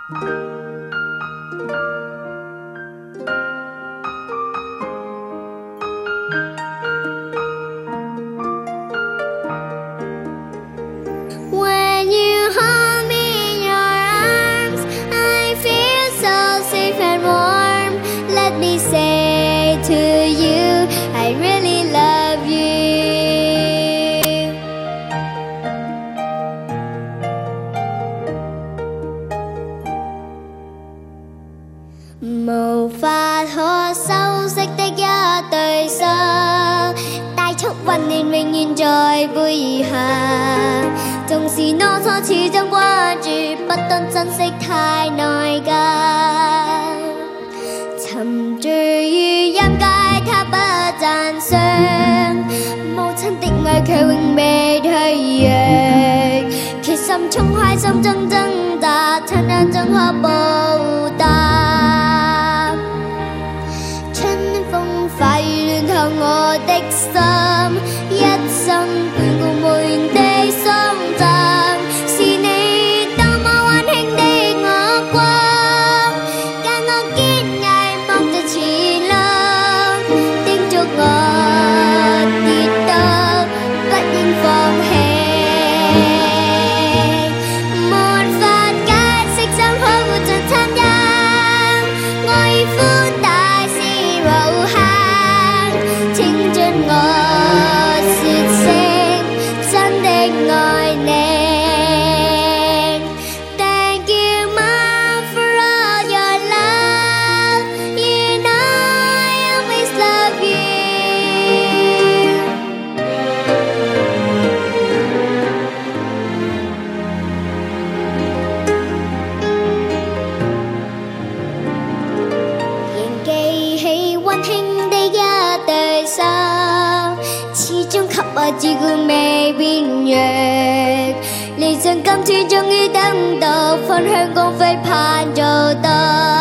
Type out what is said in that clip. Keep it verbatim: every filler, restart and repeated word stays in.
When you hold me in your arms, I feel so safe and warm. Let me say to you, I really love you. 無法可修飾的一對手，帶出溫暖永遠在背後。縱是囉嗦，始終關注，不懂珍惜太內疚。沉醉於音階，他不讚賞，母親的愛卻永未退讓。決心衝開心中掙扎，親眼中可報答。春風化雨暖透我的心，一生眷顧無言的心臟，是你多麼溫馨的目光，教我堅毅望着前路，叮囑我跌倒不應放棄。沒法解釋怎可活盡親恩，愛與寬大是無限，請准我說聲真的愛你。Thank you, Mom, for all your love. You know I always love you.仍記起溫馨的一對手，始終給我照顧未變弱。理想今天終於等到，分享光輝盼做到。